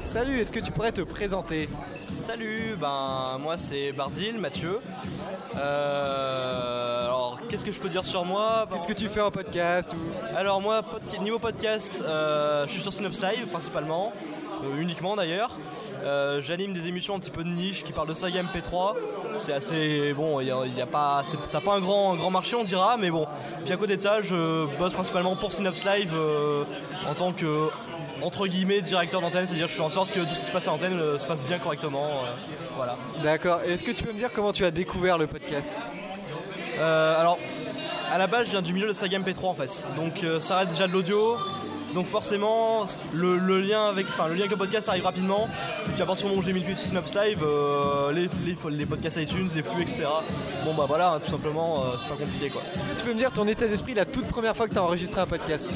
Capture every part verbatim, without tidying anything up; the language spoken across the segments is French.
Salut, est-ce que tu pourrais te présenter? Salut, ben moi c'est Bardil, Mathieu. Euh, alors qu'est-ce que je peux dire sur moi? Qu'est-ce que tu fais en podcast ou... Alors moi, podca- niveau podcast, euh, je suis sur Synops Live principalement, euh, uniquement d'ailleurs. Euh, j'anime des émissions un petit peu de niche qui parlent de saga M P trois. C'est assez bon, il y a, y a pas, c'est, ça n'a pas un grand, un grand marché on dira, mais bon. Puis à côté de ça, je bosse principalement pour Synops Live euh, en tant que entre guillemets directeur d'antenne, c'est-à-dire que je fais en sorte que tout ce qui se passe à l'antenne euh, se passe bien correctement. Euh, voilà. D'accord. Et est-ce que tu peux me dire comment tu as découvert le podcast? euh, Alors, à la base, je viens du milieu de saga M P trois en fait, donc euh, ça reste déjà de l'audio. Donc forcément, le, le lien avec, enfin le lien avec le podcast arrive rapidement. Et puis à partir du moment où j'ai mis le pied sur Synops Live, euh, les, les, les podcasts iTunes, les flux, et cetera. Bon bah voilà, hein, tout simplement, euh, c'est pas compliqué quoi. Est-ce que tu peux me dire ton état d'esprit la toute première fois que tu as enregistré un podcast?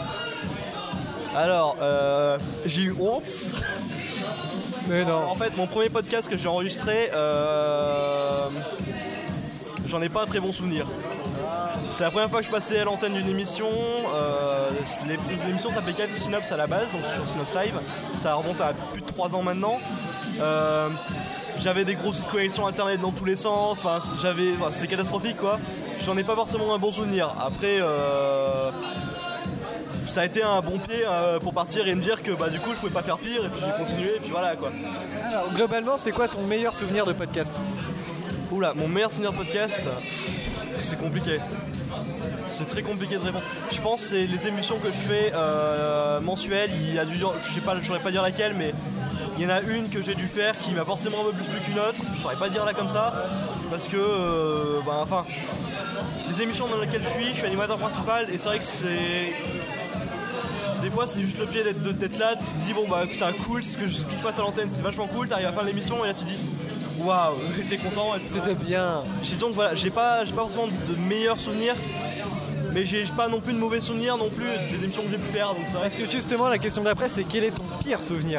Alors, euh, j'ai eu honte. Mais non. En fait, mon premier podcast que j'ai enregistré, euh, j'en ai pas un très bon souvenir. C'est la première fois que je passais à l'antenne d'une émission. Euh, l'émission s'appelait Café Synops à la base, donc sur Synops Live. Ça remonte à plus de trois ans maintenant. Euh, j'avais des grosses connexions internet dans tous les sens. Enfin, j'avais, enfin, c'était catastrophique quoi. J'en ai pas forcément un bon souvenir. Après, euh, ça a été un bon pied euh, pour partir et me dire que bah du coup je pouvais pas faire pire et puis j'ai continué et puis voilà quoi. Alors globalement, c'est quoi ton meilleur souvenir de podcast? Oula, mon meilleur souvenir de podcast, c'est compliqué. C'est très compliqué de répondre. Je pense que c'est les émissions que je fais euh, mensuelles. Il y a du, je sais pas, je saurais pas dire laquelle, mais il y en a une que j'ai dû faire qui m'a forcément un peu plus plu qu'une autre. Je saurais pas dire là comme ça, parce que, euh, bah, enfin, les émissions dans lesquelles je suis, je suis animateur principal et c'est vrai que c'est, des fois c'est juste le pied d'être, d'être là. Tu te dis bon bah putain cool, ce, que, ce qui se passe à l'antenne c'est vachement cool. T'arrives à la fin de l'émission et là tu te dis waouh, j'étais content. C'était bien. J'ai donc voilà, j'ai pas, j'ai pas forcément de meilleurs souvenirs. Mais j'ai pas non plus de mauvais souvenirs non plus des émissions que j'ai pu faire. Donc c'est vrai Parce que justement la question d'après c'est quel est ton pire souvenir?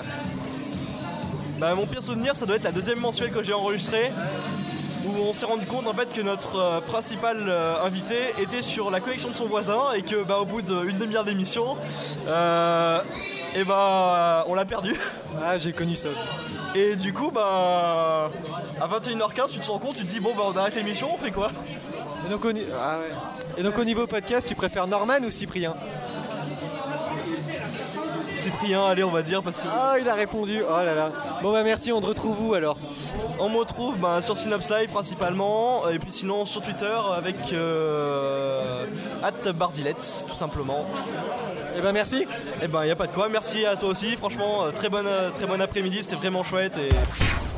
Bah mon pire souvenir ça doit être la deuxième mensuelle que j'ai enregistrée, où on s'est rendu compte en fait que notre euh, principal euh, invité était sur la connexion de son voisin et que bah au bout d'une demi-heure d'émission euh, et bah on l'a perdu. Ah j'ai connu ça. Et du coup bah à vingt et une heures quinze tu te rends compte, tu te dis bon bah on arrête l'émission, on fait quoi? Et donc, au... Ah ouais. Et donc au niveau podcast, tu préfères Norman ou Cyprien? Cyprien, allez on va dire parce que... Ah il a répondu, oh là là. Bon bah merci, on te retrouve où alors? On me retrouve bah, sur Synops Live principalement, et puis sinon sur Twitter avec euh, arobase bardilette tout simplement. Et ben merci. Et ben y a pas de quoi, merci à toi aussi, franchement très bonne, très bon après-midi, c'était vraiment chouette et...